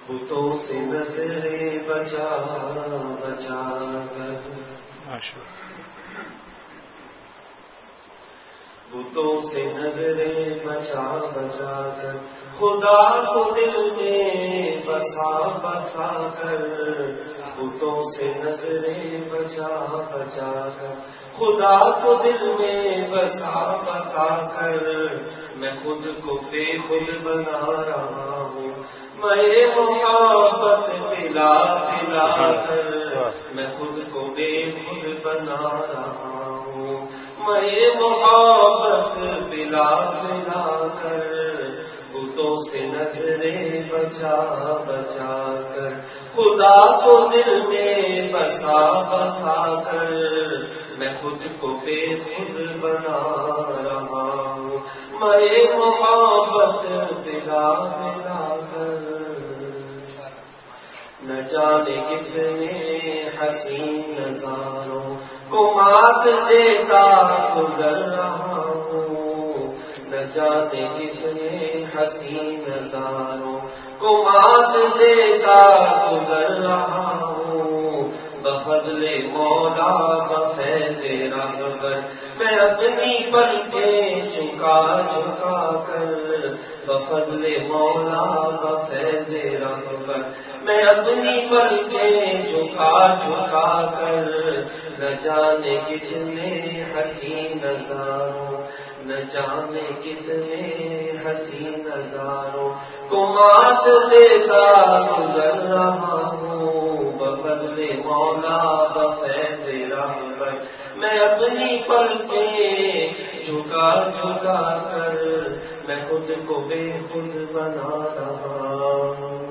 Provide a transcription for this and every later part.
بتوں سے نظریں بچا بچا کر، بتوں سے نظریں بچا بچا کر، خدا کو دل میں بسا بسا کر، بتوں سے نظریں بچا بچا کر، خدا کو دل میں بسا بسا کر، میں خود کو بے خود بنا رہا ہوں، میں محبت پلا پلا کر، میں خود کو بے خود بنا رہا ہوں، میں محبت پلا پلا کر، بتوں سے نظریں بچا بچا کر، خدا کو دل میں بسا بسا کر، میں خود کو بے خود بنا رہا ہوں، میں محبت پلا پلا کر، نہ جانے کتنے حسین نظاروں کو مات دیتا گزر رہا ہوں، نہ جانے کتنے حسین نظاروں کو مات دیتا گزر رہا ہوں، بفضل مولا بفیض رحمت میں اپنی پلکیں جھکا جھکا کر، بفضل مولا بفیض رحمت میں اپنی پلکیں جھکا جھکا کر، نہ جانے کتنے حسین نظاروں، نہ جانے کتنے حسین نظاروں کو مات دیتا گزر رہا ہوں، بفضل مولا بفیض رحمت میں اپنی پلکیں جھکا جھکا کر، میں خود کو بے خود بنا رہا ہوں،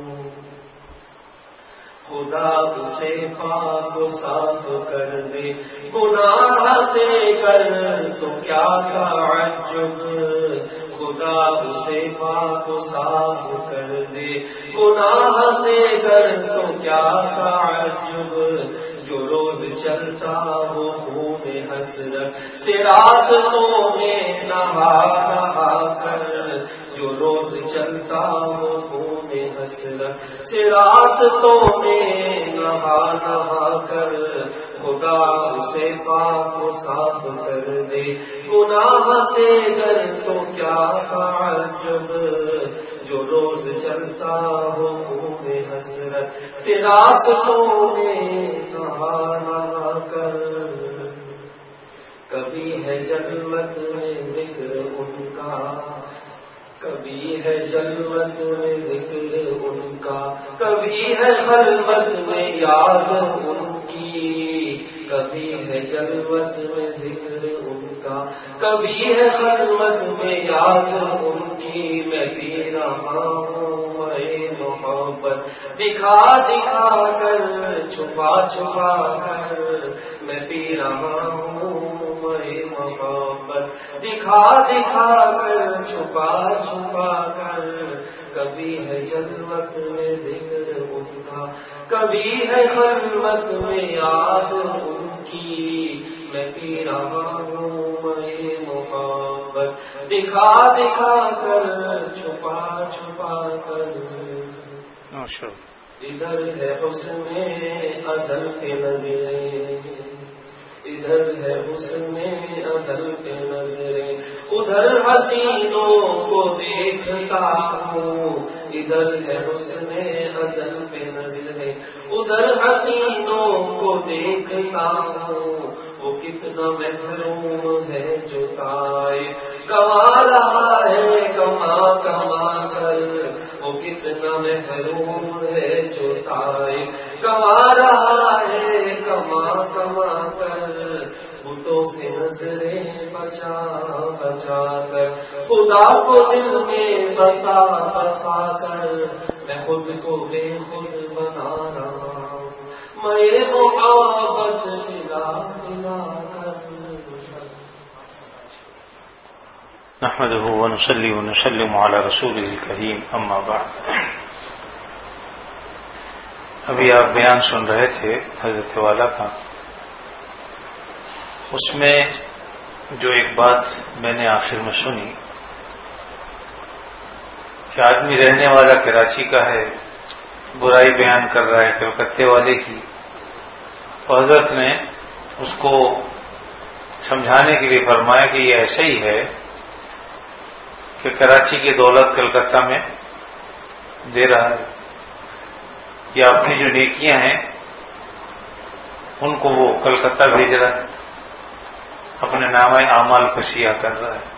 خدا اسے پاک و صاف کر دے گناہ سے کر تو کیا تعجب، خدا اسے پاک و صاف کر دے گناہ سے کر تو کیا تعجب، جو روز چلتا ہو خون حسرت سے راستوں میں نہا نہا کر، جو روز چلتا ہو خون حسرت سے راستوں میں نہا نہا کر، خدا اسے پاک و صاف کر دے گناہ سے گر تو کیا تعجب، جو روز چلتا ہو خون حسرت سے راستوں میں نہا نہا کر، کبھی ہے جلوت میں ذکر ان کا، کبھی ہے جلوت میں ذکر ان کا، کبھی ہے خلوت میں یاد ان کی، کبھی ہے جلوت میں ذکر ان کا، کبھی ہے خلوت میں یاد ان کی، میں پی رہا ہوں میں محبت دکھا دکھا کر چھپا چھپا کر، میں پی رہا ہوں میں محبت دکھا دکھا کر چھپا چھپا کر، کبھی ہے جلوت میں ذکر ان کا، کبھی ہے خلوت میں یاد ان کی، میں پی رہا ہوں میں محبت دکھا دکھا کر چھپا چھپا کر، ادھر ہے حسن ازل کے نظریں، ادھر ہے حسن ازل کے نظریں، ادھر حسینوں کو دیکھتا ہوں، ادھر ہے حسن ازل کے نظریں، ادھر حسینوں کو دیکھتا ہوں، وہ کتنا محروم ہے جو طائف کما رہا ہے کما کما کر، وہ کتنا محروم ہے جو طائف کما رہا ہے کما کما کر، بتوں سے نظریں بچا بچا کر، خدا کو دل میں بسا بسا کر، میں خود کو بے خود بنا رہا ہوں، میں محبت ملا ملا کر، نحمده ونصلي ونسلم على رسوله الكريم اما بعد۔ ابھی آپ بیان سن رہے تھے حضرت والا کا، اس میں جو ایک بات میں نے آخر میں سنی کہ آدمی رہنے والا کراچی کا ہے برائی بیان کر رہا ہے کلکتے والے کی، تو حضرت نے اس کو سمجھانے کے لیے فرمایا کہ یہ ایسا ہی ہے کہ کراچی کی دولت کلکتہ میں دے رہا ہے، یا اپنی جو نیکیاں ہیں ان کو وہ کلکتہ بھیج رہا ہے، اپنے نامہ اعمال کو سیاہ کر رہا ہے۔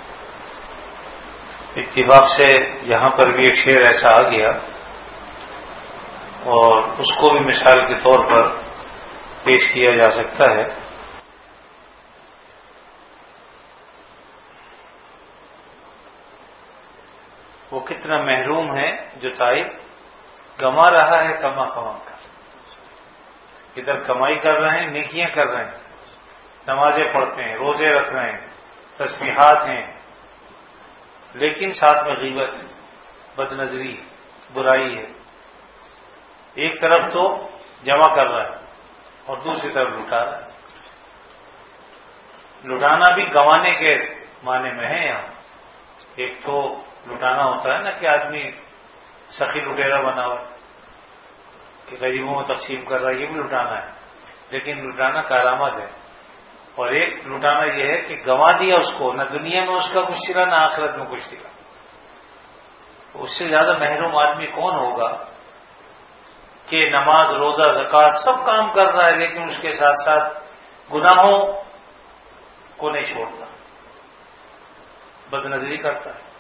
اتفاق سے یہاں پر بھی ایک شعر ایسا آ گیا اور اس کو بھی مثال کے طور پر پیش کیا جا سکتا ہے۔ وہ کتنا محروم ہے جو تائب کما رہا ہے کما کر، ادھر کمائی کر رہے ہیں، نیکیاں کر رہے ہیں، نمازیں پڑھتے ہیں، روزے رکھ رہے ہیں، تسبیحات ہیں، لیکن ساتھ میں غیبت ہے، بد نظری، برائی ہے۔ ایک طرف تو جمع کر رہا ہے اور دوسری طرف لٹا رہا ہے۔ لٹانا بھی گنوانے کے معنی میں ہے یہاں۔ ایک تو لٹانا ہوتا ہے نا کہ آدمی سخی لٹیرا بنا ہوا کہ غریبوں میں تقسیم کر رہا ہے، یہ بھی لٹانا ہے، لیکن لٹانا کارآمد ہے۔ اور ایک لٹانا یہ ہے کہ گنوا دیا اس کو، نہ دنیا میں اس کا کچھ سلا نہ آخرت میں کچھ سلا۔ تو اس سے زیادہ محروم آدمی کون ہوگا کہ نماز، روزہ، زکوٰۃ سب کام کر رہا ہے، لیکن اس کے ساتھ ساتھ گناہوں کو نہیں چھوڑتا، بد نظری کرتا ہے،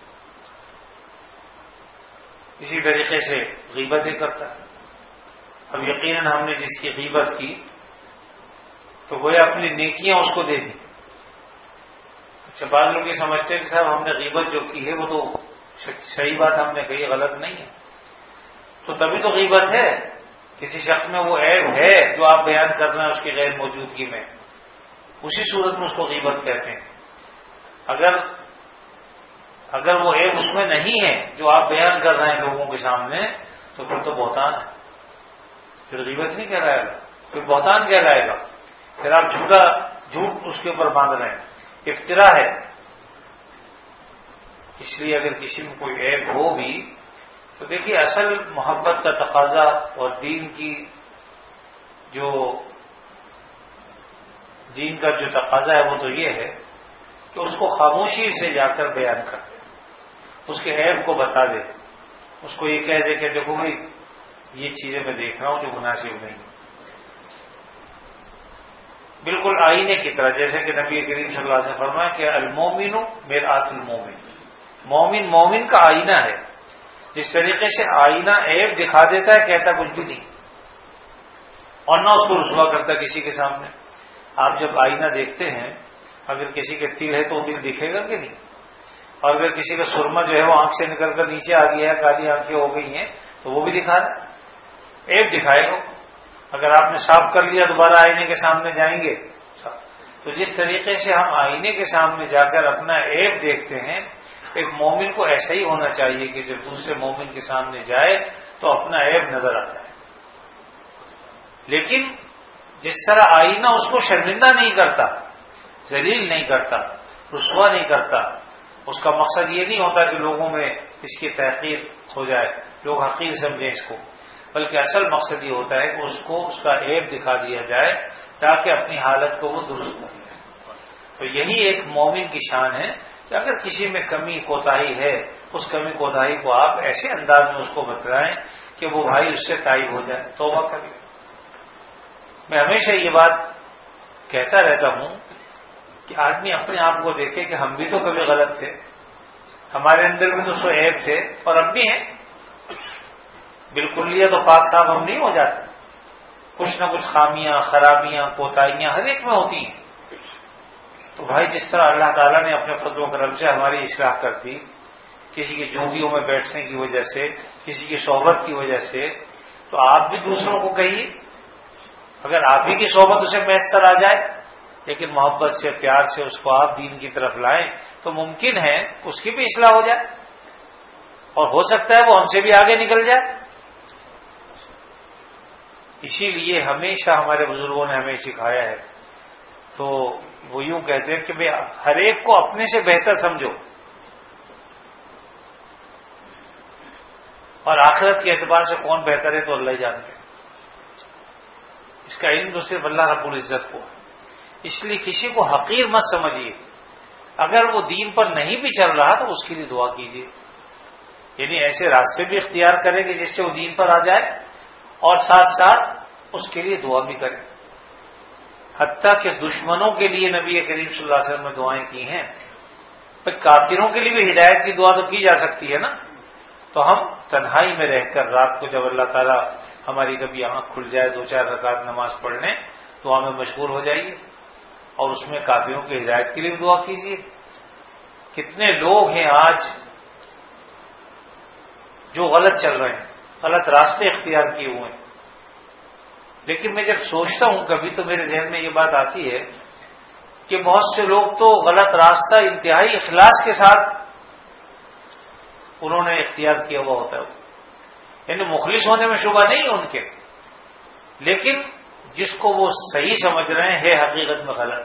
اسی طریقے سے غیبتیں کرتا ہے۔ اب یقیناً ہم نے جس کی غیبت کی تو وہ اپنی نیکیاں اس کو دے دی۔ اچھا، بعض لوگ یہ سمجھتے ہیں کہ صاحب ہم نے غیبت جو کی ہے وہ تو صحیح بات ہم نے کہی، غلط نہیں ہے، تو تبھی تو غیبت ہے۔ کسی شخص میں وہ عیب ہے جو آپ بیان کر رہے ہیں اس کی غیر موجودگی میں، اسی صورت میں اس کو غیبت کہتے ہیں۔ اگر وہ عیب اس میں نہیں ہے جو آپ بیان کر رہے ہیں لوگوں کے سامنے، تو پھر تو بہتان ہے، پھر غیبت نہیں کہلائے گا، پھر بہتان کہلائے گا، پھر آپ جھوٹ اس کے اوپر باندھ رہے ہیں، افترا ہے۔ اس لیے اگر کسی میں کوئی عیب ہو بھی تو دیکھیے اصل محبت کا تقاضا اور دین کا جو تقاضا ہے وہ تو یہ ہے کہ اس کو خاموشی سے جا کر بیان کر دے، اس کے عیب کو بتا دے، اس کو یہ کہہ دے کہ دیکھو بھائی یہ چیزیں میں دیکھ رہا ہوں جو مناسب نہیں ہے، بالکل آئینے کی طرح، جیسے کہ نبی کریم صلی اللہ علیہ وسلم نے فرمایا کہ المومن مرآت المومن، مومن کا آئینہ ہے۔ جس طریقے سے آئینہ عیب دکھا دیتا ہے، کہتا کچھ بھی نہیں، اور نہ اس کو رسوا کرتا کسی کے سامنے۔ آپ جب آئینہ دیکھتے ہیں، اگر کسی کے تل ہے تو وہ تل دکھے گا کہ نہیں؟ اور اگر کسی کا سرما جو ہے وہ آنکھ سے نکل کر نیچے آ گیا ہے، کالی آنکھیں ہو گئی ہیں، تو وہ بھی دکھا رہا ہے، عیب دکھائے گا۔ اگر آپ نے صاف کر لیا دوبارہ آئینے کے سامنے جائیں گے۔ تو جس طریقے سے ہم آئینے کے سامنے جا کر اپنا عیب دیکھتے ہیں، ایک مومن کو ایسا ہی ہونا چاہیے کہ جب دوسرے مومن کے سامنے جائے تو اپنا عیب نظر آتا ہے، لیکن جس طرح آئینہ اس کو شرمندہ نہیں کرتا، ذلیل نہیں کرتا، رسوا نہیں کرتا، اس کا مقصد یہ نہیں ہوتا کہ لوگوں میں اس کی تحقیر ہو جائے، لوگ حقیر سمجھیں اس کو، بلکہ اصل مقصد یہ ہوتا ہے کہ اس کو اس کا عیب دکھا دیا جائے تاکہ اپنی حالت کو وہ درست کر لے۔ تو یہی ایک مومن کی شان ہے کہ اگر کسی میں کمی کوتاہی ہے، اس کمی کوتاہی کو آپ ایسے انداز میں اس کو بتلائیں کہ وہ بھائی اس سے تائب ہو جائے، توبہ کر لے۔ میں ہمیشہ یہ بات کہتا رہتا ہوں کہ آدمی اپنے آپ کو دیکھے کہ ہم بھی تو کبھی غلط تھے، ہمارے اندر بھی تو سو عیب تھے اور اب بھی ہیں، بالکل لیا تو پاک صاحب ہم نہیں ہو جاتے، کچھ نہ کچھ خامیاں، خرابیاں، کوتاہیاں ہر ایک میں ہوتی ہیں۔ تو بھائی جس طرح اللہ تعالیٰ نے اپنے فضل و کرم سے ہماری اصلاح کر دی، کسی کی جوتیوں میں بیٹھنے کی وجہ سے، کسی کی صحبت کی وجہ سے، تو آپ بھی دوسروں کو کہیے، اگر آپ ہی کی صحبت اسے میسر آ جائے لیکن محبت سے، پیار سے اس کو آپ دین کی طرف لائیں تو ممکن ہے اس کی بھی اصلاح ہو جائے، اور ہو سکتا ہے وہ ہم سے بھی آگے نکل جائے۔ اسی لیے ہمیشہ ہمارے بزرگوں نے ہمیں سکھایا ہے، تو وہ یوں کہتے ہیں کہ بھئی ہر ایک کو اپنے سے بہتر سمجھو، اور آخرت کے اعتبار سے کون بہتر ہے تو اللہ ہی جانتے ہیں. اس کا علم تو صرف اللہ رب العزت کو ہے. اس لیے کسی کو حقیر مت سمجھیے. اگر وہ دین پر نہیں بھی چل رہا تو اس کے لیے دعا کیجیے. یعنی ایسے راستے بھی اختیار کریں کہ جس سے وہ دین پر آ جائے اور ساتھ ساتھ اس کے لیے دعا بھی کریں. حتیٰ کہ دشمنوں کے لیے نبی کریم صلی اللہ علیہ وسلم نے دعائیں کی ہیں. کافروں کے لیے بھی ہدایت کی دعا تو کی جا سکتی ہے نا. تو ہم تنہائی میں رہ کر رات کو جب اللہ تعالیٰ ہماری کبھی آنکھ کھل جائے 2-4 رکعت نماز پڑھنے دعا میں مشغول ہو جائیے اور اس میں کافروں کی ہدایت کے لیے بھی دعا کیجیے. کتنے لوگ ہیں آج جو غلط چل رہے ہیں, غلط راستے اختیار کیے ہوئے ہیں. لیکن میں جب سوچتا ہوں کبھی تو میرے ذہن میں یہ بات آتی ہے کہ بہت سے لوگ تو غلط راستہ انتہائی اخلاص کے ساتھ انہوں نے اختیار کیا ہوا ہوتا ہے. یعنی مخلص ہونے میں شبہ نہیں ہے ان کے, لیکن جس کو وہ صحیح سمجھ رہے ہیں ہے حقیقت میں غلط.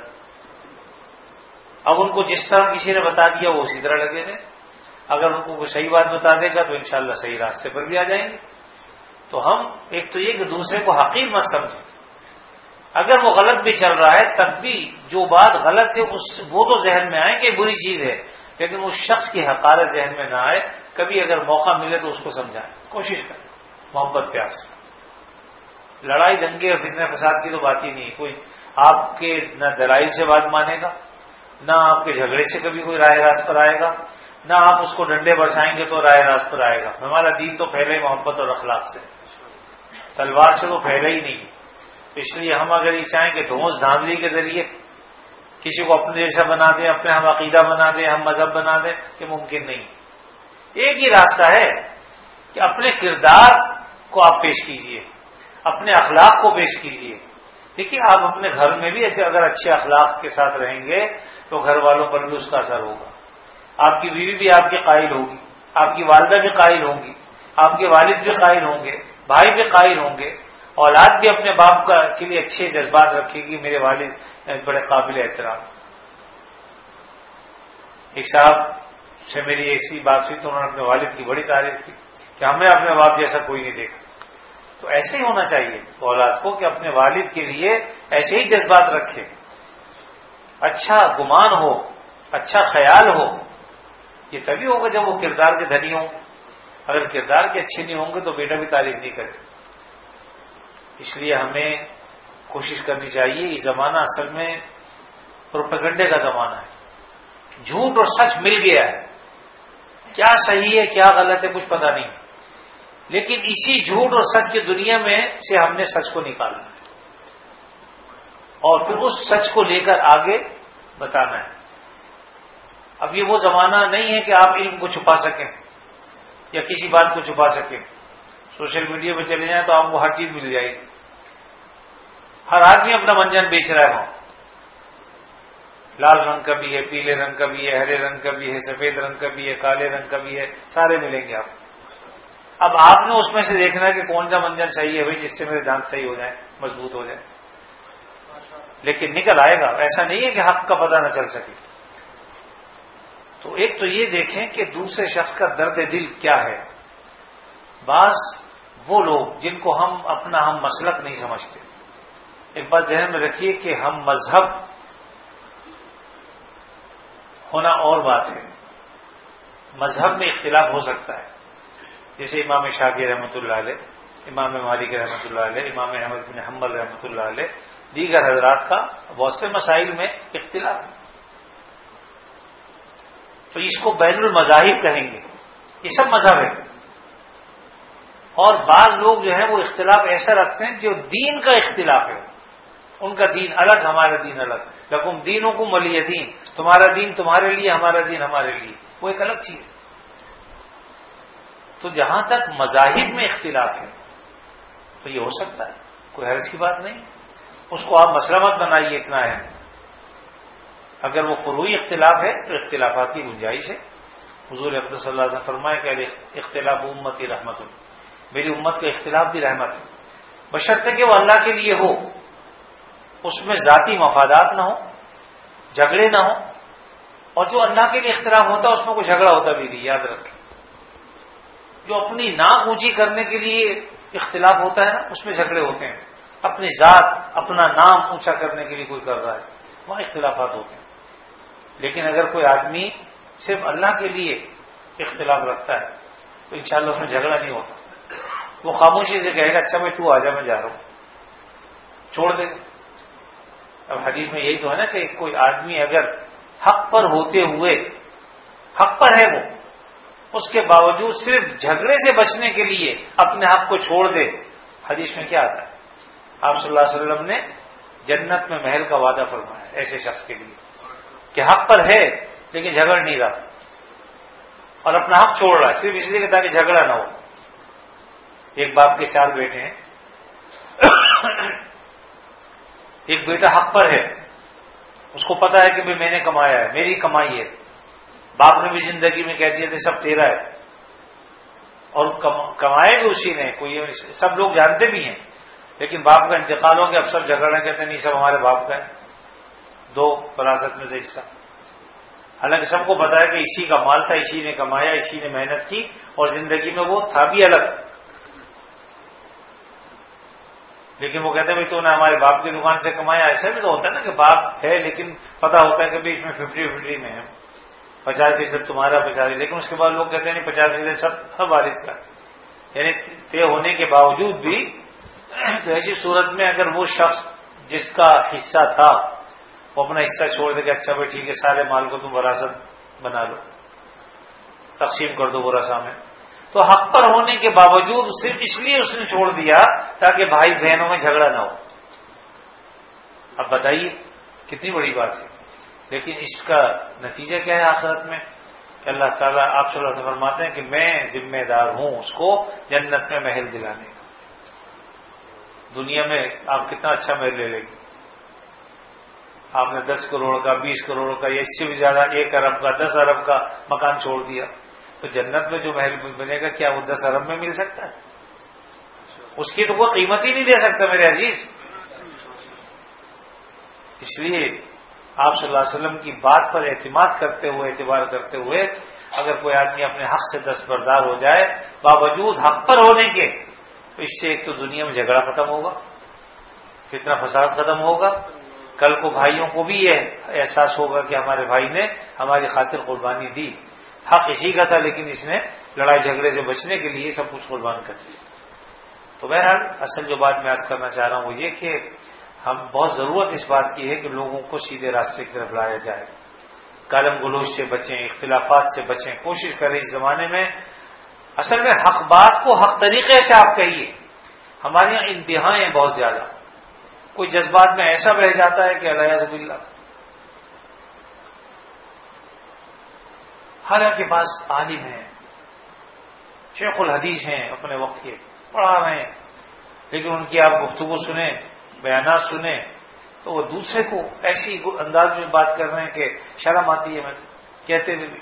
اب ان کو جس طرح کسی نے بتا دیا وہ اسی طرح لگے رہے. اگر ان کو کوئی صحیح بات بتا دے گا تو انشاءاللہ صحیح راستے پر بھی آ جائیں گے. تو ہم ایک تو یہ کہ دوسرے کو حقیر مت سمجھیں. اگر وہ غلط بھی چل رہا ہے تب بھی جو بات غلط ہے وہ تو ذہن میں آئے کہ بری چیز ہے, لیکن اس شخص کی حقارت ذہن میں نہ آئے. کبھی اگر موقع ملے تو اس کو سمجھائیں, کوشش کریں محبت پیار سے. لڑائی دنگے اور فتنہ فساد کی تو بات ہی نہیں. کوئی آپ کے نہ دلائل سے بات مانے گا, نہ آپ کے جھگڑے سے کبھی کوئی راہ راست پر آئے گا, نہ آپ اس کو ڈنڈے برسائیں گے تو راہ راست پر آئے گا. ہمارا دین تو پھیلے محبت اور اخلاق سے, تلوار سے تو پھیلا ہی نہیں. اس لیے ہم اگر یہ چاہیں کہ دھونس دھاندلی کے ذریعے کسی کو اپنے جیسا بنا دیں, اپنے ہم عقیدہ بنا دیں, ہم مذہب بنا دیں, یہ ممکن نہیں. ایک ہی راستہ ہے کہ اپنے کردار کو آپ پیش کیجئے, اپنے اخلاق کو پیش کیجئے. دیکھیے آپ اپنے گھر میں بھی اگر اچھے اخلاق کے ساتھ رہیں گے تو گھر والوں پر بھی اس کا اثر ہوگا. آپ کی بیوی بھی آپ کے قائل ہوگی, آپ کی والدہ بھی قائل ہوں گی, آپ کے والد بھی قائل ہوں گے, بھائی بھی قائل ہوں گے, اولاد بھی اپنے باپ کے لیے اچھے جذبات رکھے گی. میرے والد بڑے قابل احترام. ایک صاحب سے میری ایسی بات ہوئی تو انہوں نے اپنے والد کی بڑی تعریف کی کہ ہمیں اپنے باپ جیسا کوئی نہیں دیکھا. تو ایسے ہی ہونا چاہیے اولاد کو کہ اپنے والد کے لیے ایسے ہی جذبات رکھے, اچھا گمان ہو, اچھا خیال ہو. یہ تبھی ہوگا جب وہ کردار کے دھنی ہوں. اگر کردار کے اچھے نہیں ہوں گے تو بیٹا بھی تعریف نہیں کرے. اس لیے ہمیں کوشش کرنی چاہیے. یہ زمانہ اصل میں پروپیگنڈے کا زمانہ ہے. جھوٹ اور سچ مل گیا ہے, کیا صحیح ہے کیا غلط ہے کچھ پتہ نہیں, لیکن اسی جھوٹ اور سچ کی دنیا میں سے ہم نے سچ کو نکالنا ہے اور پھر اس سچ کو لے کر آگے بتانا ہے. اب یہ وہ زمانہ نہیں ہے کہ آپ علم کو چھپا سکیں یا کسی بات کو چھپا سکیں. سوشل میڈیا پہ چلے جائیں تو آپ کو ہر چیز مل جائے گی. ہر آدمی اپنا منجن بیچ رہا ہے وہاں. لال رنگ کا بھی ہے, پیلے رنگ کا بھی ہے, ہرے رنگ کا بھی ہے, سفید رنگ کا بھی ہے, کالے رنگ کا بھی ہے, سارے ملیں گے آپ. اب آپ نے اس میں سے دیکھنا ہے کہ کون سا منجن صحیح ہے بھائی, جس سے میرے دانت صحیح ہو جائیں, مضبوط ہو جائیں. لیکن نکل آئے گا. ایسا نہیں ہے کہ حق کا پتہ نہ چل سکے. تو ایک تو یہ دیکھیں کہ دوسرے شخص کا درد دل کیا ہے. بعض وہ لوگ جن کو ہم اپنا ہم مسلک نہیں سمجھتے, ایک بات ذہن میں رکھیے کہ ہم مذہب ہونا اور بات ہے. مذہب میں اختلاف ہو سکتا ہے, جیسے امام شافعی رحمۃ اللہ علیہ, امام مالک رحمۃ اللہ علیہ, امام احمد بن حنبل رحمۃ اللہ علیہ, دیگر حضرات کا بہت سے مسائل میں اختلاف ہے. تو اس کو بین المذاہب کہیں گے. یہ سب مذہب ہے. اور بعض لوگ جو ہیں وہ اختلاف ایسا رکھتے ہیں جو دین کا اختلاف ہے. ان کا دین الگ, ہمارا دین الگ. لکم دینکم ولی دین, تمہارا دین تمہارے لیے, ہمارا دین ہمارے لیے, وہ ایک الگ چیز ہے. تو جہاں تک مذاہب میں اختلاف ہے تو یہ ہو سکتا ہے, کوئی حرج کی بات نہیں. اس کو آپ مسئلہ مت بنائیے, اتنا ہے. اگر وہ فروعی اختلاف ہے تو اختلافات کی گنجائش ہے. حضور اقدس صلی اللہ علیہ وسلم فرمائے کہ اختلاف امتی رحمت, میری امت کا اختلاف بھی رحمت ہے, بشرطے کہ وہ اللہ کے لیے ہو, اس میں ذاتی مفادات نہ ہو, جھگڑے نہ ہو. اور جو اللہ کے لیے اختلاف ہوتا ہے اس میں کوئی جھگڑا ہوتا بھی نہیں, یاد رکھیں. جو اپنی ناک اونچی کرنے کے لیے اختلاف ہوتا ہے نا، اس میں جھگڑے ہوتے ہیں. اپنی ذات، اپنا نام اونچا کرنے کے لیے کوئی کر رہا ہے، وہاں اختلافات ہوتے ہیں. لیکن اگر کوئی آدمی صرف اللہ کے لیے اختلاف رکھتا ہے تو انشاءاللہ اس میں جھگڑا نہیں ہوتا. وہ خاموشی سے کہے گا اچھا بھائی تو آ جا، میں جا رہا ہوں، چھوڑ دے گا. اب حدیث میں یہی تو ہے نا کہ کوئی آدمی اگر حق پر ہوتے ہوئے، حق پر ہے وہ، اس کے باوجود صرف جھگڑے سے بچنے کے لیے اپنے حق کو چھوڑ دے، حدیث میں کیا آتا ہے؟ آپ صلی اللہ علیہ وسلم نے جنت میں محل کا وعدہ فرمایا ایسے شخص کے لیے کہ حق پر ہے لیکن جھگڑ نہیں رہا اور اپنا حق چھوڑ رہا ہے صرف اس لیے کہ تاکہ جھگڑا نہ ہو. ایک باپ کے 4 بیٹے ہیں، ایک بیٹا حق پر ہے، اس کو پتا ہے کہ بھئی میں نے کمایا ہے، میری کمائی ہے. باپ نے بھی زندگی میں کہہ دیا تھا سب تیرا ہے، اور کمائے بھی اسی نے، کوئی سب لوگ جانتے بھی ہیں. لیکن باپ کا انتقال ہو گیا، اب سب جھگڑنا کہتے ہیں نہیں سب ہمارے باپ کا ہے، 2 وراثت میں سے حصہ. حالانکہ سب کو پتا ہے کہ اسی کا مال تھا، اسی نے کمایا، اسی نے محنت کی، اور زندگی میں وہ تھا بھی الگ. لیکن وہ کہتے ہیں بھائی تو نے ہمارے باپ کی دکان سے کمایا. ایسا بھی تو ہوتا ہے نا کہ باپ ہے لیکن پتا ہوتا ہے کہ بھائی اس میں 50-50 میں ہے، 50% تمہارا 50%، لیکن اس کے بعد لوگ کہتے ہیں نہیں 50% سب والد کا. یعنی طے ہونے کے باوجود بھی تو ایسی صورت میں اگر وہ شخص جس کا حصہ تھا وہ اپنا حصہ چھوڑ دے کہ اچھا بھائی ٹھیک ہے سارے مال کو تم وراثت بنا لو، تقسیم کر دو ورثہ میں، تو حق پر ہونے کے باوجود صرف اس لیے اس نے چھوڑ دیا تاکہ بھائی بہنوں میں جھگڑا نہ ہو. اب بتائیے کتنی بڑی بات ہے. لیکن اس کا نتیجہ کیا ہے آخرت میں کہ اللہ تعالیٰ آپ صلی اللہ علیہ وسلم فرماتے ہیں کہ میں ذمہ دار ہوں اس کو جنت میں محل دلانے کا. دنیا میں آپ کتنا اچھا محل لے لیں گے، آپ نے 10 کروڑ کا، 20 کروڑ کا، یا اس سے بھی زیادہ 1 ارب کا، 10 ارب کا مکان چھوڑ دیا، تو جنت میں جو محل بنے گا کیا وہ 10 ارب میں مل سکتا ہے؟ اس کی تو کوئی قیمت ہی نہیں دے سکتا میرے عزیز. اس لیے آپ صلی اللہ علیہ وسلم کی بات پر اعتماد کرتے ہوئے، اعتبار کرتے ہوئے اگر کوئی آدمی اپنے حق سے دستبردار ہو جائے باوجود حق پر ہونے کے، تو اس سے ایک تو دنیا میں جھگڑا ختم ہوگا، فتنہ فساد ختم ہوگا. کل کو بھائیوں کو بھی یہ احساس ہوگا کہ ہمارے بھائی نے ہماری خاطر قربانی دی، حق اسی کا تھا لیکن اس نے لڑائی جھگڑے سے بچنے کے لیے سب کچھ قربان کر دیا. تو بہرحال اصل جو بات میں عرض کرنا چاہ رہا ہوں وہ یہ کہ ہم بہت ضرورت اس بات کی ہے کہ لوگوں کو سیدھے راستے کی طرف لایا جائے، گالم گلوچ سے بچیں، اختلافات سے بچیں. کوشش کریں اس زمانے میں اصل میں حق بات کو حق طریقے سے آپ کہیے. ہمارے یہاں انتہائیں بہت زیادہ، کوئی جذبات میں ایسا بہ جاتا ہے کہ الیاذ باللہ. حالانکہ بعض عالم ہیں، شیخ الحدیث ہیں، اپنے وقت کے پڑھا رہے ہیں، لیکن ان کی آپ گفتگو سنیں، بیانات سنیں تو وہ دوسرے کو ایسی انداز میں بات کر رہے ہیں کہ شرم آتی ہے. میں کہتے ہوئے بھی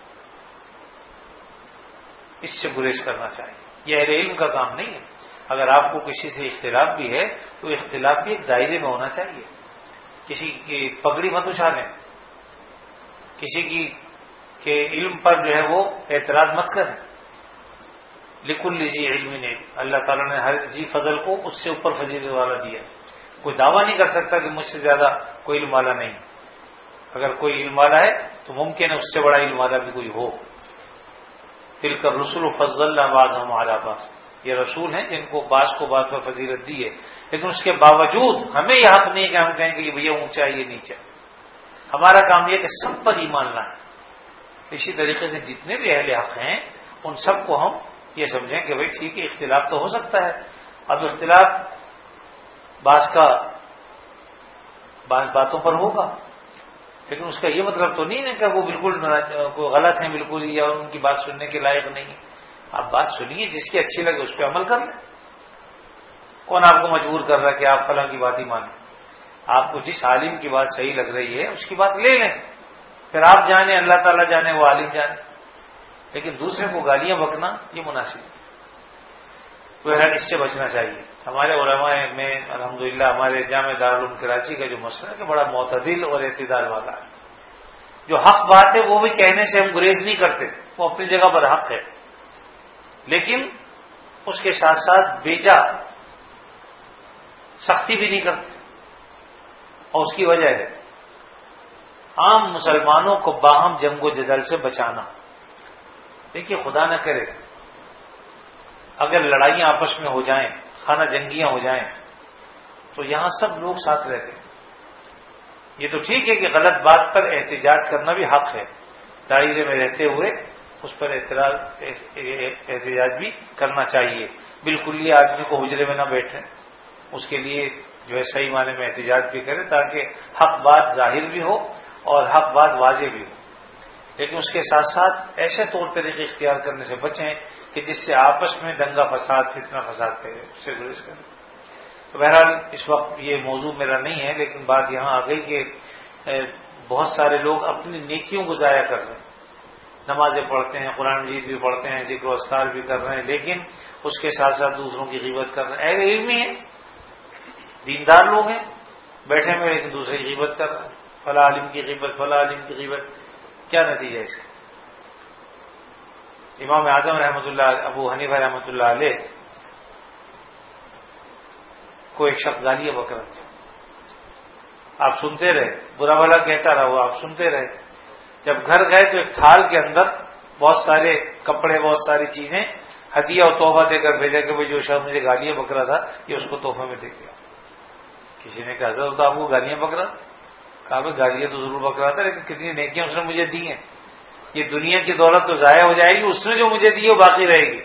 اس سے گریز کرنا چاہیے. یہ اہل علم کا کام نہیں ہے. اگر آپ کو کسی سے اختلاف بھی ہے تو اختلاف بھی ایک دائرے میں ہونا چاہیے. کسی کی پگڑی مت اچھالیں، کسی کی کے علم پر جو ہے وہ اعتراض مت کریں. لکل ذی علم نے، اللہ تعالیٰ نے ہر ذی فضل کو اس سے اوپر فضیلت والا دیا. کوئی دعویٰ نہیں کر سکتا کہ مجھ سے زیادہ کوئی علم والا نہیں. اگر کوئی علم والا ہے تو ممکن ہے اس سے بڑا علم والا بھی کوئی ہو. تلک الرسل فضلنا بعضهم علی بعض، یہ رسول ہیں جن کو بعض کو بعض پر فضیلت دی ہے، لیکن اس کے باوجود ہمیں یہ حق نہیں کہ ہم کہیں کہ یہ اونچا ہے یہ نیچا. ہمارا کام یہ کہ سب پر ایمان لائیں. اسی طریقے سے جتنے بھی اہل حق ہیں ان سب کو ہم یہ سمجھیں کہ بھائی ٹھیک ہے اختلاف تو ہو سکتا ہے. اب اختلاف بعض باتوں پر ہوگا، لیکن اس کا یہ مطلب تو نہیں ہے کہ وہ بالکل غلط ہیں بالکل یا ان کی بات سننے کے لائق نہیں. آپ بات سنیے، جس کی اچھی لگے اس پہ عمل کر لیں. کون آپ کو مجبور کر رہا ہے کہ آپ فلاں کی بات ہی مانیں؟ آپ کو جس عالم کی بات صحیح لگ رہی ہے اس کی بات لے لیں، پھر آپ جانیں، اللہ تعالیٰ جانے، وہ عالم جانے. لیکن دوسرے کو گالیاں بکنا یہ مناسب ہے. بہرحال اس سے بچنا چاہیے. ہمارے علماء میں الحمدللہ ہمارے جامع دارالعلوم کراچی کا جو مسئلہ ہے کہ بڑا معتدل اور اعتدال والا ہے. جو حق بات ہے وہ بھی کہنے سے ہم گریز نہیں کرتے، وہ اپنی جگہ پر حق ہے. لیکن اس کے ساتھ ساتھ بیجا سختی بھی نہیں کرتے، اور اس کی وجہ ہے عام مسلمانوں کو باہم جنگ و جدل سے بچانا۔ دیکھیے خدا نہ کرے اگر لڑائیاں آپس میں ہو جائیں، خانہ جنگیاں ہو جائیں، تو یہاں سب لوگ ساتھ رہتے ہیں۔ یہ تو ٹھیک ہے کہ غلط بات پر احتجاج کرنا بھی حق ہے، دائرے میں رہتے ہوئے اس پر احتجاج بھی کرنا چاہیے، بالکل یہ آدمی کو حجرے میں نہ بیٹھے، اس کے لیے جو ہے صحیح معنی میں احتجاج بھی کرے تاکہ حق بات ظاہر بھی ہو اور حق بات واضح بھی ہو، لیکن اس کے ساتھ ساتھ ایسے طور طریقے اختیار کرنے سے بچیں کہ جس سے آپس میں دنگا فساد فتنہ فساد کرے، اس سے گریز کریں۔ تو بہرحال اس وقت یہ موضوع میرا نہیں ہے، لیکن بات یہاں آ گئی کہ بہت سارے لوگ اپنی نیکیوں کو ضائع کر رہے ہیں، نمازیں پڑھتے ہیں، قرآن مجید بھی پڑھتے ہیں، ذکر و اذکار بھی کر رہے ہیں، لیکن اس کے ساتھ ساتھ دوسروں کی غیبت کر رہے ہیں۔ اہل علم ہی ہیں، دیندار لوگ ہیں، بیٹھے ہوئے لیکن دوسرے کی غیبت کر رہے ہیں، فلاں عالم کی غیبت، فلاں عالم کی غیبت، کیا نتیجہ اس کا؟ امام اعظم رحمۃ اللہ، ابو حنیفہ رحمۃ اللہ علیہ کو ایک شخص گالیاں بک رہا تھا، آپ سنتے رہے، برا بھلا کہتا رہا، وہ آپ سنتے رہے۔ جب گھر گئے تو ایک تھال کے اندر بہت سارے کپڑے، بہت ساری چیزیں ہدیہ اور تحفہ دے کر بھیجا کہ بھائی جو شخص مجھے گالیاں بک رہا تھا یہ اس کو تحفے میں دے دیا۔ کسی نے کہا حضرت تو آپ کو گالیاں بک رہا، کہا بھائی گالیاں تو ضرور بک رہا تھا لیکن کتنی نیکیاں اس نے مجھے دی ہیں، یہ دنیا کی دولت تو ضائع ہو جائے گی، اس نے جو مجھے دی وہ باقی رہے گی،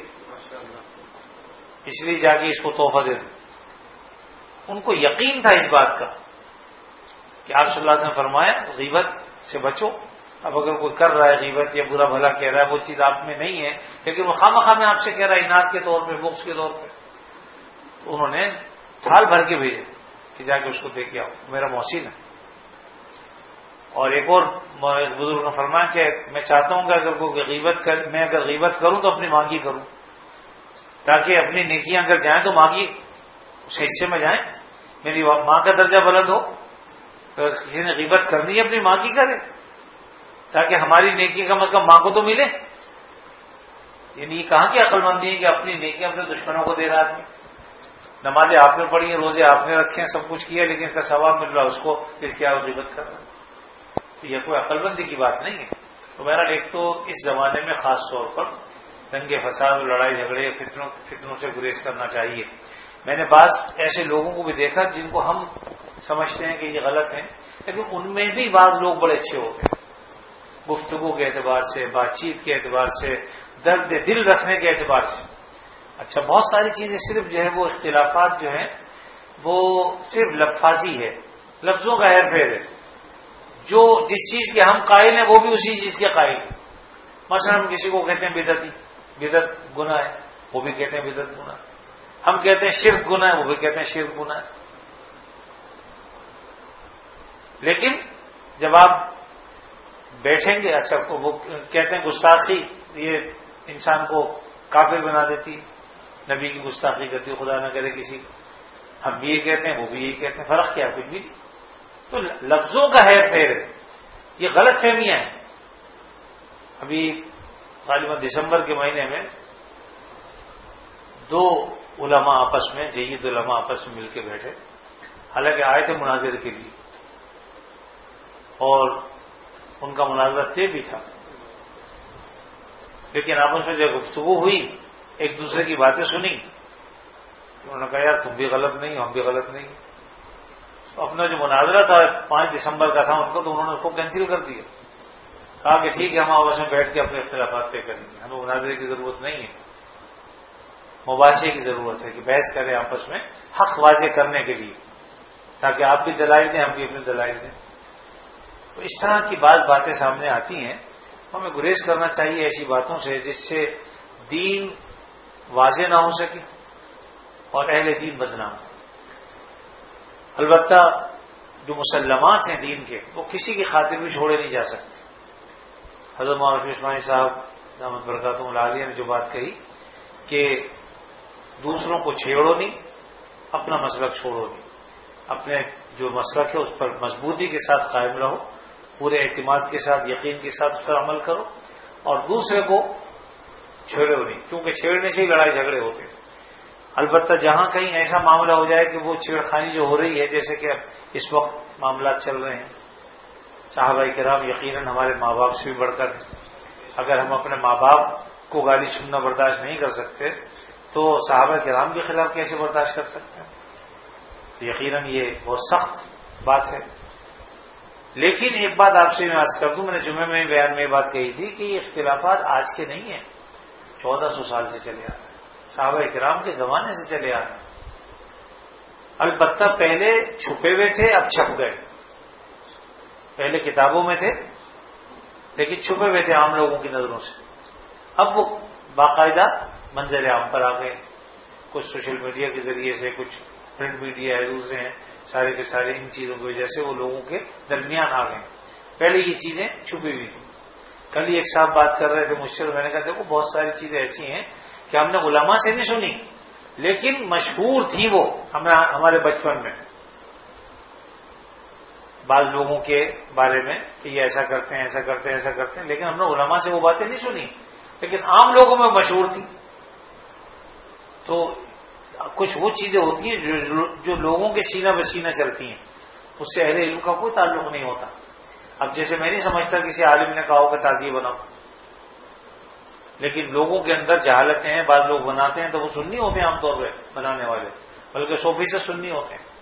اس لیے جا کے اس کو تحفہ دے دو۔ ان کو یقین تھا اس بات کا کہ آپ صلی اللہ علیہ وسلم نے فرمایا غیبت سے بچو۔ اب اگر کوئی کر رہا ہے غیبت یا برا بھلا کہہ رہا ہے، وہ چیز آپ میں نہیں ہے لیکن وہ خواہ میں آپ سے کہہ رہا ہے اناد کے طور پہ، بغض کے طور پہ، تو انہوں نے تھال بھر کے بھیجے کہ جا کے اس کو دے کے آؤ، میرا محسن ہے۔ اور ایک اور بزرگ نے فرمایا کہ میں چاہتا ہوں کہ اگر کوئی میں اگر غیبت کروں تو اپنی ماں کی کروں، تاکہ اپنی نیکیاں اگر جائیں تو ماں کی اس حصے میں جائیں، میری ماں کا درجہ بلند ہو۔ اگر کسی نے غیبت کرنی ہے اپنی ماں کی کرے تاکہ ہماری نیکی کا مطلب ماں کو تو ملے۔ یعنی یہ کہاں کی عقل مندی ہے کہ اپنی نیکیاں اپنے دشمنوں کو دے رہا آدمی، نمازیں آپ نے پڑھی ہیں، روزے آپ نے رکھے ہیں، سب کچھ کیا لیکن اس کا ثواب مل رہا اس کو جس کی آپ غیبت کر رہے ہیں، تو یہ کوئی عقل مندی کی بات نہیں ہے۔ تو بہرحال ایک تو اس زمانے میں خاص طور پر دنگے فساد اور لڑائی جھگڑے فتنوں سے گریز کرنا چاہیے۔ میں نے بعض ایسے لوگوں کو بھی دیکھا جن کو ہم سمجھتے ہیں کہ یہ غلط ہیں، لیکن ان میں بھی بعض لوگ بڑے اچھے ہوتے ہیں، گفتگو کے اعتبار سے، بات چیت کے اعتبار سے، درد دل رکھنے کے اعتبار سے۔ اچھا بہت ساری چیزیں صرف جو ہے وہ اختلافات جو ہیں وہ صرف لفاظی ہے، لفظوں کا ہیر پھیر ہے، جو جس چیز کے ہم قائل ہیں وہ بھی اسی چیز کے قائل ہیں۔ مثلا ہم کسی کو کہتے ہیں بدعتی، بدعت گناہ ہے، وہ بھی کہتے ہیں بدعت گناہ ہے۔ ہم کہتے ہیں شرک گناہ ہے، وہ بھی کہتے ہیں شرک گناہ ہے۔ لیکن جب آپ بیٹھیں گے، اچھا وہ کہتے ہیں گستاخی یہ انسان کو کافر بنا دیتی ہے، نبی کی گستاخی کرتی ہے، خدا نہ کرے کسی، ہم بھی یہ کہتے ہیں وہ بھی یہی کہتے ہیں، فرق کیا کچھ بھی نہیں۔ تو لفظوں کا ہیر پھیر ہے، یہ غلط فہمیاں ہیں۔ ابھی غالباً دسمبر کے مہینے میں دو علماء آپس میں، جید علماء آپس میں مل کے بیٹھے، حالانکہ آئے تھے مناظر کے لیے اور ان کا مناظرہ طے بھی تھا، لیکن آپس میں جب گفتگو ہوئی ایک دوسرے کی باتیں سنی تو انہوں نے کہا یار تم بھی غلط نہیں ہم بھی غلط نہیں۔ تو اپنا جو مناظرہ تھا 5 دسمبر کا تھا ان کو، تو انہوں نے اس کو کینسل کر دیا، کہا کہ ٹھیک ہے ہم آپس میں بیٹھ کے اپنے اختلافات طے کریں گے، ہمیں مناظرے کی ضرورت نہیں ہے، مباحثے کی ضرورت ہے کہ بحث کریں آپس میں حق واضح کرنے کے لیے، تاکہ آپ بھی دلائل دیں ہم بھی اپنے دلائل دیں۔ تو اس طرح کی باتیں سامنے آتی ہیں، ہمیں گریز کرنا چاہیے ایسی باتوں سے جس سے دین واضح نہ ہو سکے اور اہل دین بدنام ہو۔ البتہ جو مسلمات ہیں دین کے وہ کسی کی خاطر بھی چھوڑے نہیں جا سکتے۔ حضرت مولانا عثمانی صاحب دامت برکاتہم العالیہ نے جو بات کہی کہ دوسروں کو چھیڑو نہیں، اپنا مسلک چھوڑو نہیں، اپنے جو مسلک ہے اس پر مضبوطی کے ساتھ قائم رہو، پورے اعتماد کے ساتھ یقین کے ساتھ اس پر عمل کرو، اور دوسرے کو چھیڑو نہیں، کیونکہ چھیڑنے سے ہی لڑائی جھگڑے ہوتے ہیں۔ البتہ جہاں کہیں ایسا معاملہ ہو جائے کہ وہ چھیڑخانی جو ہو رہی ہے، جیسے کہ اب اس وقت معاملات چل رہے ہیں، صحابہ کرام یقیناً ہمارے ماں باپ سے بھی بڑھ کر، اگر ہم اپنے ماں باپ کو گالی سننا برداشت نہیں کر سکتے تو صحابہ کرام کے خلاف کیسے برداشت کر سکتے ہیں؟ تو یقیناً یہ بہت سخت بات ہے۔ لیکن ایک بات آپ سے میں عرض کر دوں، میں نے جمعے میں بیان میں یہ بات کہی تھی کہ یہ اختلافات آج کے نہیں ہیں، 1400 سال سے چلے آ رہے ہیں، صحابہ کرام کے زمانے سے چلے آ رہے ہیں۔ البتہ پہلے چھپے ہوئے تھے، اب چھپ گئے۔ پہلے کتابوں میں تھے لیکن چھپے ہوئے تھے عام لوگوں کی نظروں سے، اب وہ باقاعدہ منظر عام پر آ گئے، کچھ سوشل میڈیا کے ذریعے سے، کچھ پرنٹ میڈیا ہے، دوسرے ہیں، سارے کے سارے ان چیزوں کی وجہ سے وہ لوگوں کے درمیان آ گئے۔ پہلے یہ چیزیں چھپی ہوئی تھیں۔ کل ہی ایک صاحب بات کر رہے تھے مجھ سے، تو میں نے کہا دیکھو بہت ساری چیزیں ایسی ہیں کہ ہم نے علماء سے نہیں سنی لیکن مشہور تھی وہ ہمارے بچپن میں، بعض لوگوں کے بارے میں کہ یہ ایسا کرتے ہیں، ایسا کرتے ہیں، ایسا کرتے ہیں، لیکن ہم نے علماء سے وہ باتیں نہیں سنی، لیکن عام لوگوں میں مشہور تھی۔ تو کچھ وہ چیزیں ہوتی ہیں جو لوگوں کے سینہ بسینہ چلتی ہیں، اس سے اہل علم کا کوئی تعلق نہیں ہوتا۔ اب جیسے میں نہیں سمجھتا کسی عالم نے کہا ہو کہ تعزیہ بناؤ، لیکن لوگوں کے اندر جہالتیں ہیں، بعض لوگ بناتے ہیں تو وہ سنی ہوتے ہیں عام طور پہ بنانے والے، بلکہ 100% سنی ہوتے ہیں،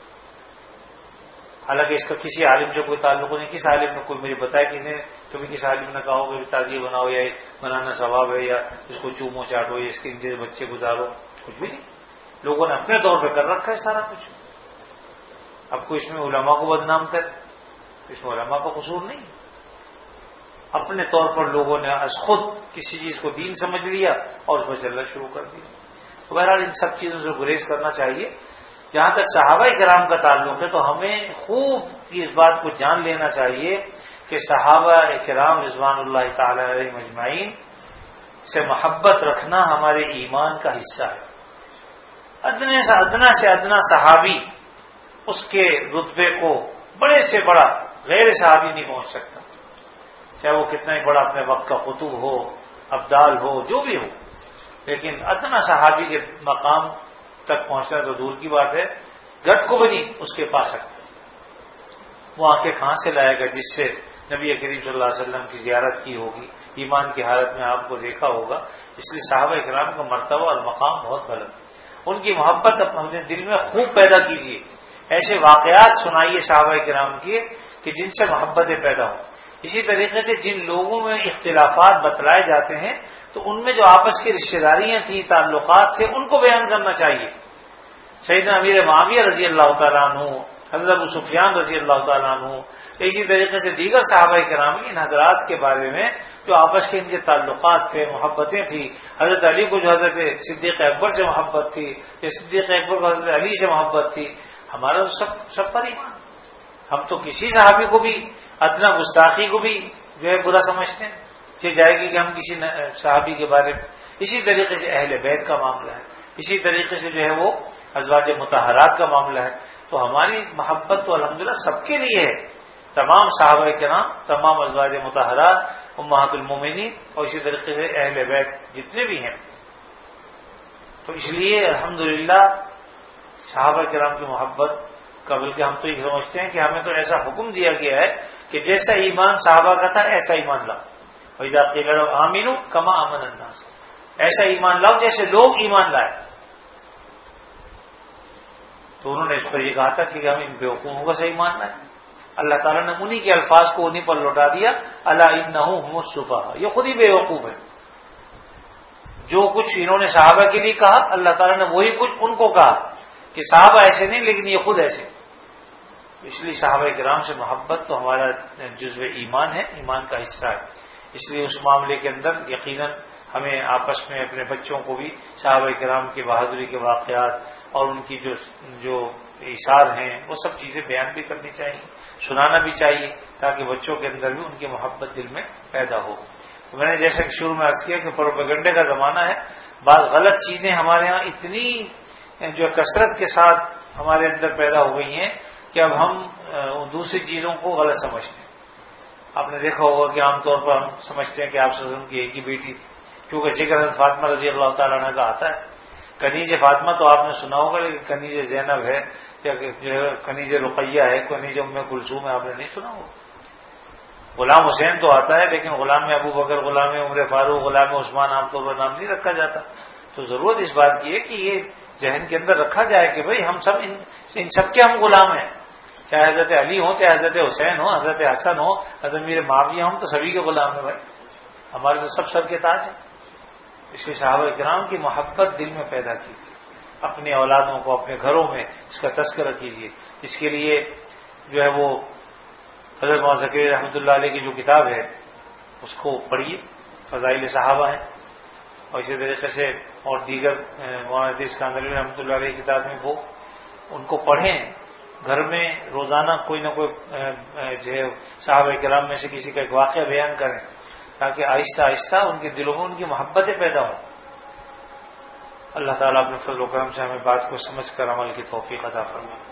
حالانکہ اس کا کسی عالم سے کوئی تعلق نہیں۔ کس عالم نے کوئی مجھے بتایا کسی نے کبھی کس عالم نے کہا ہو کہ تعزیہ بناؤ یا بنانا ثواب ہے یا اس کو چومو چاٹو یا اس کے نیچے بچے گزارو، کچھ بھی نہیں۔ لوگوں نے اپنے طور پہ کر رکھا ہے سارا کچھ۔ اب کوئی اس میں علماء کو بدنام کر، اس میں علماء کا قصور نہیں، اپنے طور پر لوگوں نے از خود کسی چیز کو دین سمجھ لیا اور اس میں چلنا شروع کر دیا۔ تو بہرحال ان سب چیزوں سے گریز کرنا چاہیے۔ جہاں تک صحابہ کرام کا تعلق ہے تو ہمیں خوب اس بات کو جان لینا چاہیے کہ صحابہ کرام رضوان اللہ تعالی علیہم اجمعین سے محبت رکھنا ہمارے ایمان کا حصہ ہے۔ ادنا سے ادنا صحابی اس کے رتبے کو بڑے سے بڑا غیر صحابی نہیں پہنچ سکتا، چاہے وہ کتنا ہی بڑا اپنے وقت کا قطب ہو، ابدال ہو، جو بھی ہو، لیکن ادنا صحابی کے مقام تک پہنچنا تو دور کی بات ہے، گٹ کو بھی نہیں اس کے پا سکتا۔ وہ آنکھیں کہاں سے لائے گا جس سے نبی کریم صلی اللہ علیہ وسلم کی زیارت کی ہوگی، ایمان کی حالت میں آپ کو دیکھا ہوگا۔ اس لیے صحابہ کرام کا مرتبہ اور مقام بہت بلند، ان کی محبت اپنے دل میں خوب پیدا کیجیے، ایسے واقعات سنائیے صحابہ کرام کے کہ جن سے محبتیں پیدا ہوں۔ اسی طریقے سے جن لوگوں میں اختلافات بتلائے جاتے ہیں تو ان میں جو آپس کی رشتہ داریاں تھیں، تعلقات تھے، ان کو بیان کرنا چاہیے۔ سیدنا امیر معاویہ رضی اللہ تعالیٰ عنہ، حضرت ابو سفیان رضی اللہ تعالیٰ عنہ، اسی طریقے سے دیگر صحابہ کرام ان حضرات کے بارے میں جو آپس کے ان کے تعلقات تھے، محبتیں تھیں۔ حضرت علی کو جو حضرت صدیق اکبر سے محبت تھی، یا صدیق اکبر کو حضرت علی سے محبت تھی، ہمارا تو سب پر ایمان۔ ہم تو کسی صحابی کو بھی ادنا گستاخی کو بھی جو ہے برا سمجھتے ہیں، چاہے جائے گی کہ ہم کسی صحابی کے بارے میں۔ اسی طریقے سے اہل بیت کا معاملہ ہے، اسی طریقے سے جو ہے وہ ازواج مطہرات کا معاملہ ہے۔ تو ہماری محبت تو الحمدللہ سب کے لیے ہے، تمام صحابہ کرام، تمام ازواج مطہرات، امہات المومنین، اور اسی طریقے سے اہل بیت جتنے بھی ہیں۔ تو اس لیے الحمدللہ صحابہ کرام کی محبت کا، بلکہ ہم تو یہ سمجھتے ہیں کہ ہمیں تو ایسا حکم دیا گیا ہے کہ جیسا ایمان صحابہ کا تھا ایسا ایمان لاؤ، وَإِذَا قِيلَ لَهُمْ آمِنُوا كَمَا آمَنَ النَّاسُ، ایسا ایمان لاؤ جیسے لوگ ایمان لائے۔ تو انہوں نے اس پر یہ کہا تھا کہ ہم ان بیوقوفوں کا صحیح ایمان لائیں۔ اللہ تعالیٰ نے انہی کے الفاظ کو انہی پر لوٹا دیا، الا انہم هم السفہاء، یہ خود ہی بیوقوف ہے۔ جو کچھ انہوں نے صحابہ کے لیے کہا، اللہ تعالیٰ نے وہی کچھ ان کو کہا کہ صحابہ ایسے نہیں لیکن یہ خود ایسے۔ اس لیے صحابہ کرام سے محبت تو ہمارا جزو ایمان ہے، ایمان کا حصہ ہے۔ اس لیے اس معاملے کے اندر یقیناً ہمیں آپس میں اپنے بچوں کو بھی صحابہ کرام کی بہادری کے واقعات اور ان کی جو ایثار ہیں وہ سب چیزیں بیان بھی کرنی چاہیے، سنانا بھی چاہیے، تاکہ بچوں کے اندر بھی ان کی محبت دل میں پیدا ہو۔ تو میں نے جیسا کہ شروع میں عرض کیا کہ پروپیگنڈے کا زمانہ ہے، بعض غلط چیزیں ہمارے ہاں اتنی جو کثرت کے ساتھ ہمارے اندر پیدا ہو گئی ہیں کہ اب ہم دوسری چیزوں کو غلط سمجھتے ہیں۔ آپ نے دیکھا ہوگا کہ عام طور پر ہم سمجھتے ہیں کہ آپ وسلم کی ایک ہی بیٹی تھی، کیونکہ ذکر حضرت فاطمہ رضی اللہ تعالیٰ عنہ کا آتا ہے. کنیز فاطمہ تو آپ نے سنا ہوگا، لیکن کنیز زینب ہے یا جو ہے کنیز رقیہ ہے، کنیز ام کلثوم ہے، آپ نے نہیں سنا ہوگا. غلام حسین تو آتا ہے، لیکن غلام ابو بکر، غلام عمر فاروق، غلام عثمان عام طور پر نام نہیں رکھا جاتا. تو ضرورت اس بات کی ہے کہ یہ ذہن کے اندر رکھا جائے کہ بھئی ہم سب ان سب کے ہم غلام ہیں، چاہے حضرت علی ہوں، چاہے حضرت حسین ہو، حضرت حسن ہو، حضرت میر معاویہ ہوں، تو سبھی کے غلام ہیں بھائی. ہمارے تو سب سر کے تاج ہیں. اس لیے صحابہ کرام کی محبت دل میں پیدا کیجیے، اپنی اولادوں کو اپنے گھروں میں اس کا تذکرہ کیجیے. اس کے لیے جو ہے وہ حضرت مولانا زکریا رحمۃ اللہ علیہ کی جو کتاب ہے اس کو پڑھیے، فضائل صحابہ ہیں. اور اسی طریقے سے اور دیگر مولانا حدیث کاندھلوی رحمۃ اللہ علیہ کی کتاب میں وہ ان کو پڑھیں. گھر میں روزانہ کوئی نہ کوئی جو ہے صحابہ کرام میں سے کسی کا ایک واقعہ بیان کریں، تاکہ آہستہ آہستہ ان کے دلوں میں ان کی محبتیں پیدا ہوں. اللہ تعالیٰ اپنے فضل و کرم سے ہمیں بات کو سمجھ کر عمل کی توفیق عطا فرمائے.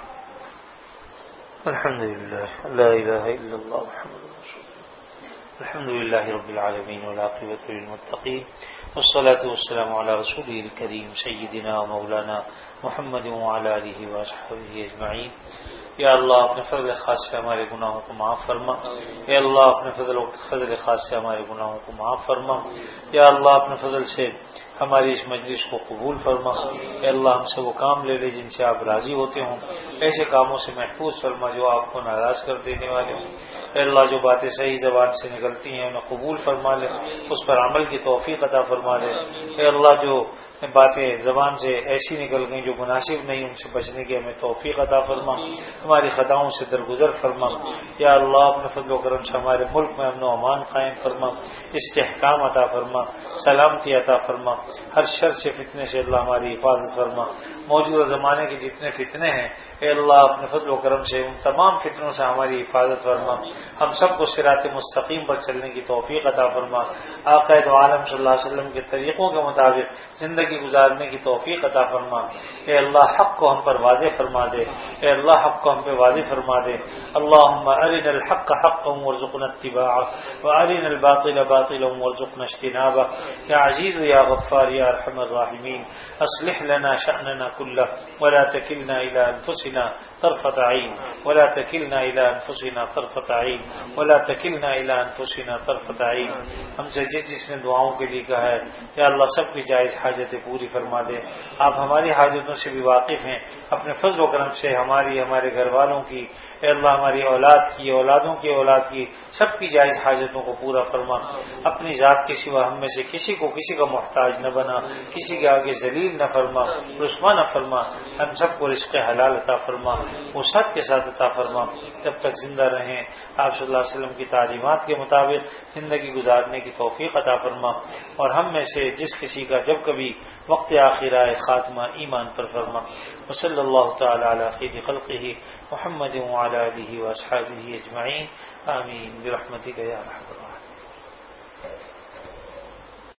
الحمد للہ لا الہ الا اللہ محمد رسول اللہ. الحمد للہ رب العالمین والعاقبۃ للمتقین والصلاة والسلام علی رسولہ الکریم سیدنا و مولانا محمد وعلی آلہ واصحابہ اجمعین. یا اللہ اپنے فضل خاص سے ہمارے گناہوں کو معاف فرما. یا اللہ اپنے فضل خاص سے ہمارے گناہوں کو معاف فرما. یا اللہ اپنے فضل سے ہماری اس مجلس کو قبول فرما. اے اللہ ہم سے وہ کام لے لے جن سے آپ راضی ہوتے ہوں، ایسے کاموں سے محفوظ فرما جو آپ کو ناراض کر دینے والے ہوں. اے اللہ جو باتیں صحیح زبان سے نکلتی ہیں انہیں قبول فرما لے، اس پر عمل کی توفیق عطا فرما لے. اے اللہ جو باتیں زبان سے ایسی نکل گئیں جو مناسب نہیں، ان سے بچنے کی ہمیں توفیق عطا فرما، ہماری خطاؤں سے درگزر فرما. یا اللہ اپنے فضل و کرم سے ہمارے ملک میں امن و امان قائم فرما، استحکام عطا فرما، سلامتی عطا فرما. ہر شر سے فتنے سے اللہ ہماری حفاظت فرما. موجودہ زمانے کے جتنے فتنے ہیں اے اللہ اپنے فضل و کرم سے ان تمام فتنوں سے ہماری حفاظت فرما. ہم سب کو صراط مستقیم پر چلنے کی توفیق عطا فرما. آقا دو عالم صلی اللہ علیہ وسلم کے طریقوں کے مطابق زندگی گزارنے کی توفیق عطا فرما. اے اللہ حق کو ہم پر واضح فرما دے. اے اللہ حق کو ہم پہ واضح فرما دے. اللہم ارنا الحق حقا وارزقنا اتباعه وارنا الباطل باطلا وارزقنا اجتنابه. یا عزیز یا غفار یا ارحم الراحمین اصلح لنا شأننا كله ولا تكلنا الى انفسنا طرفة عين ولا تكلنا الى انفسنا طرفة عين ولا تكلنا الى انفسنا طرفة عين. ہم سے جس نے دعاؤں کے لیے کہا ہے یا اللہ سب کی جائز حاجتیں پوری فرما دے. آپ ہماری حاجتوں سے بھی واقف ہیں، اپنے فضل و کرم سے ہمارے گھر والوں کی، اے اللہ ہماری اولاد کی، اولادوں کی اولاد کی، سب کی جائز حاجتوں کو پورا فرما. اپنی ذات کے سوا ہم میں سے کسی کو کسی کا محتاج نہ بنا، کسی کے آگے ذلیل نہ فرما، رسوا نہ فرما. ہم سب کو رزق حلال عطا فرما، وسعت کے ساتھ عطا فرما. جب تک زندہ رہیں آپ صلی اللہ علیہ وسلم کی تعلیمات کے مطابق زندگی گزارنے کی توفیق عطا فرما. اور ہم میں سے جس کسی کا جب کبھی وقت آخر آئے خاتمہ ایمان پر فرما. وصلی اللہ تعالی علی خیر خلقہ محمد وعلی آلہ واصحابہ اجمعین. آمین برحمتک یا ارحم الراحمین.